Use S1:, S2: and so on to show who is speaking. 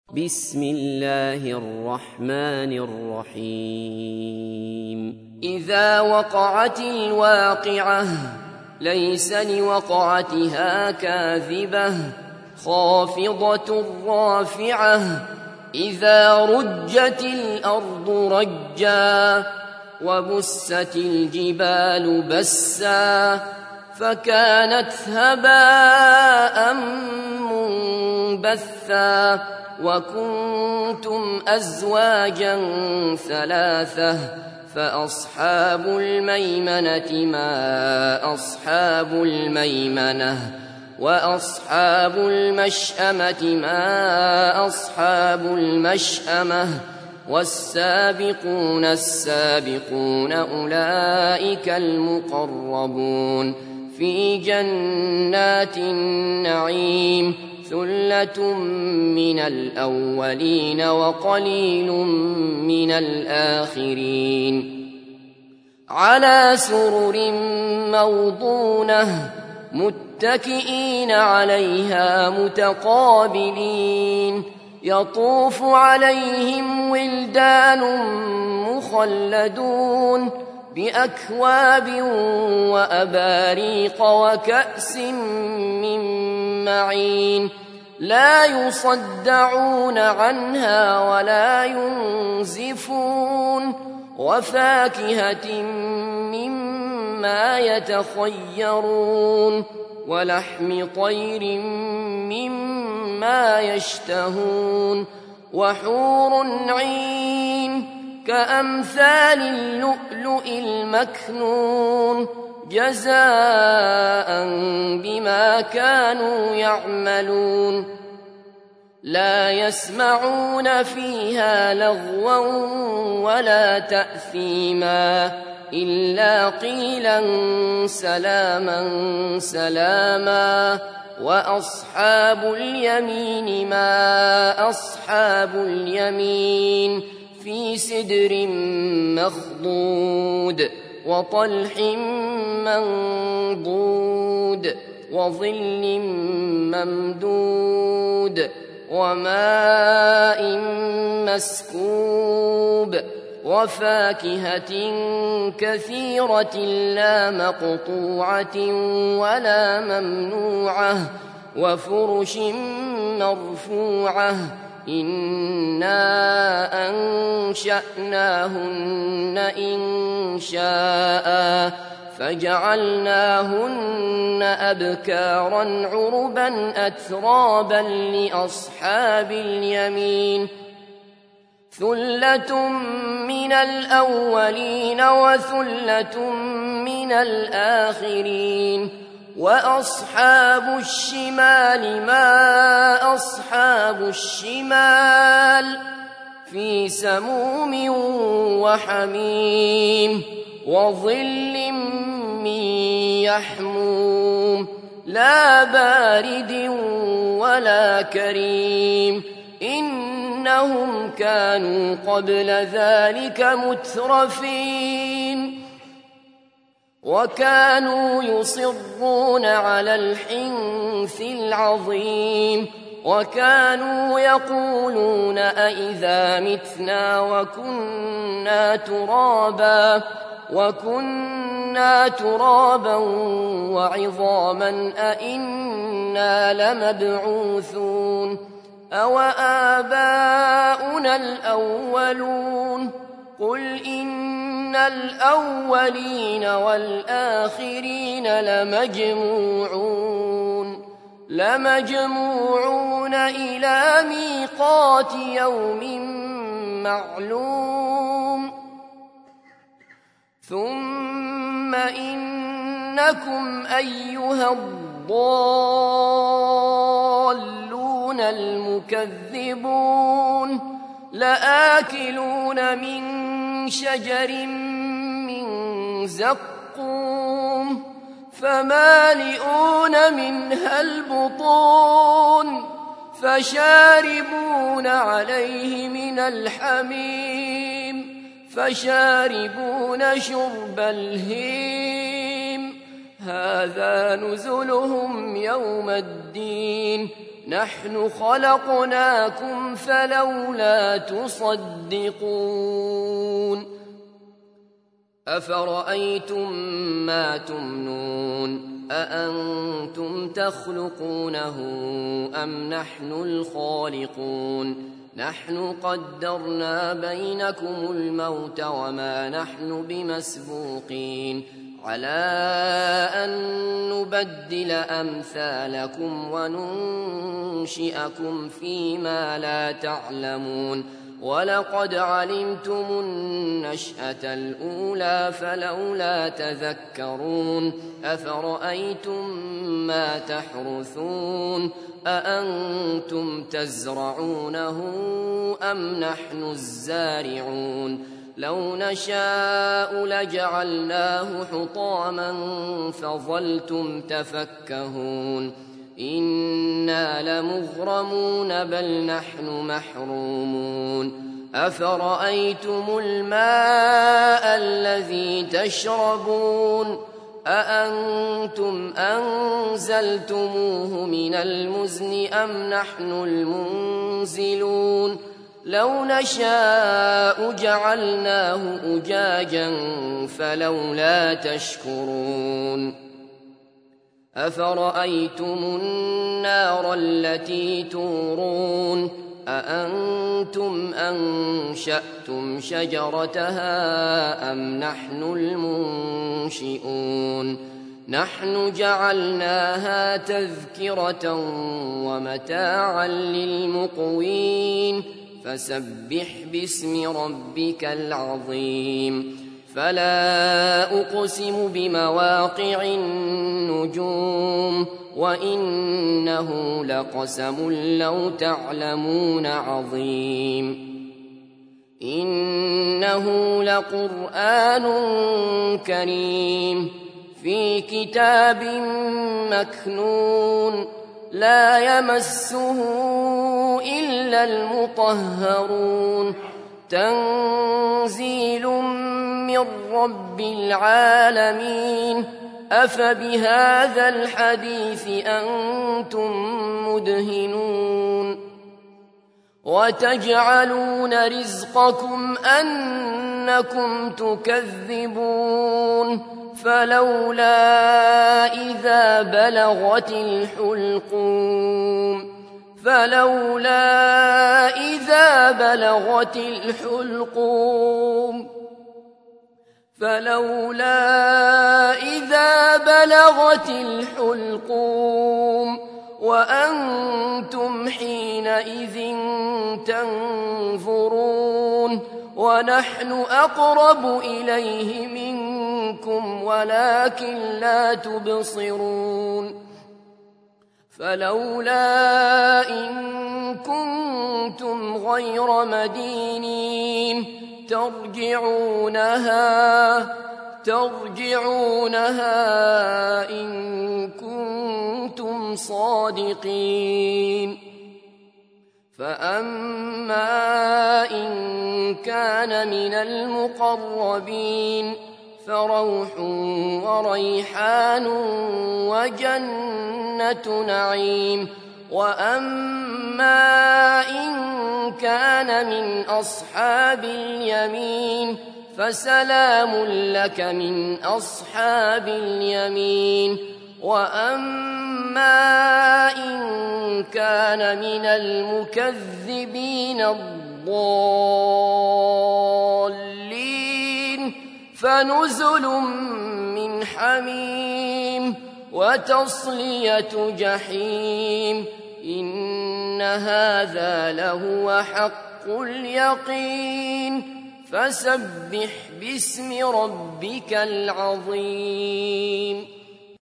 S1: بسم الله الرحمن الرحيم إذا وقعت الواقعة ليس لوقعتها كاذبة خافضة رافعة إذا رجت الأرض رجا وبست الجبال بسا فكانت هباء منبثا وكنتم أزواجا ثلاثة فأصحاب الميمنة ما أصحاب الميمنة وأصحاب المشأمة ما أصحاب المشأمة والسابقون السابقون أولئك المقربون في جنات النعيم ثلة من الأولين وقليل من الآخرين على سرر موضونة متكئين عليها متقابلين يطوف عليهم ولدان مخلدون بأكواب وأباريق وكأس من معين لا يصدعون عنها ولا ينزفون وفاكهة مما يتخيرون ولحم طير مما يشتهون وحور عين كأمثال اللؤلؤ المكنون جزاء بما كانوا يعملون لا يسمعون فيها لغوا ولا تأثيما إلا قيلا سلاما سلاما وأصحاب اليمين ما أصحاب اليمين في سدر مخضود وطلح منضود وظل ممدود وماء مسكوب وفاكهة كثيرة لا مقطوعة ولا ممنوعة وفرش مرفوعة إنا أنشأناهن إنشاء فجعلناهن أبكارا عربا أترابا لأصحاب اليمين ثلة من الأولين وثلة من الآخرين وأصحاب الشمال ما أصحاب الشمال في سموم وحميم وظل من يحموم لا بارد ولا كريم إنهم كانوا قبل ذلك مترفين وكانوا يصرون على الحنث العظيم وكانوا يقولون أئذا متنا وكنا ترابا وعظاما أئنا لمبعوثون أو آباؤنا الأولون قل إن الأولين والآخرين لمجموعون إلى ميقات يوم معلوم ثم إنكم أيها الضالون المكذبون لآكلون من شجر من زقوم فمالئون منها البطون فشاربون عليه من الحميم فشاربون شرب الهيم هذا نزلهم يوم الدين نحن خلقناكم فلولا تصدقون أفرأيتم ما تمنون أأنتم تخلقونه أم نحن الخالقون نحن قدرنا بينكم الموت وما نحن بمسبوقين على أن نبدل أمثالكم وننشئكم فيما لا تعلمون ولقد علمتم النشأة الأولى فلولا تذكرون أفرأيتم ما تحرثون أأنتم تزرعونه أم نحن الزارعون لو نشاء لجعلناه حطاما فظلتم تفكهون إنا لمغرمون بل نحن محرومون أفرأيتم الماء الذي تشربون أأنتم أنزلتموه من المزن أم نحن المنزلون لو نشاء جعلناه أجاجا فلولا تشكرون أفرأيتم النار التي تورون أأنتم أنشأتم شجرتها أم نحن المنشئون نحن جعلناها تذكرة ومتاعا للمقوين فسبح باسم ربك العظيم فلا أقسم بمواقع النجوم وإنه لقسم لو تعلمون عظيم إنه لقرآن كريم في كتاب مكنون لا يمسه إلا المطهرون تنزيل من رب العالمين أفبهذا الحديث أنتم مدهنون وتجعلون رزقكم أنكم تكذبون فلولا إذا بلغت الحلقوم وأنتم حينئذ تنظرون ونحن أقرب إليه منكم ولكن لا تبصرون فلولا إن كنتم غير مدينين ترجعونها إن كنتم صادقين فأما إن كان من المقربين فروح وريحان وجنة نعيم وأما إن كان من أصحاب اليمين فسلام لك من أصحاب اليمين وأما إن كان من المكذبين الضالين فنزل من حميم وتصلية جحيم إن هذا لهو حق اليقين فسبح باسم ربك العظيم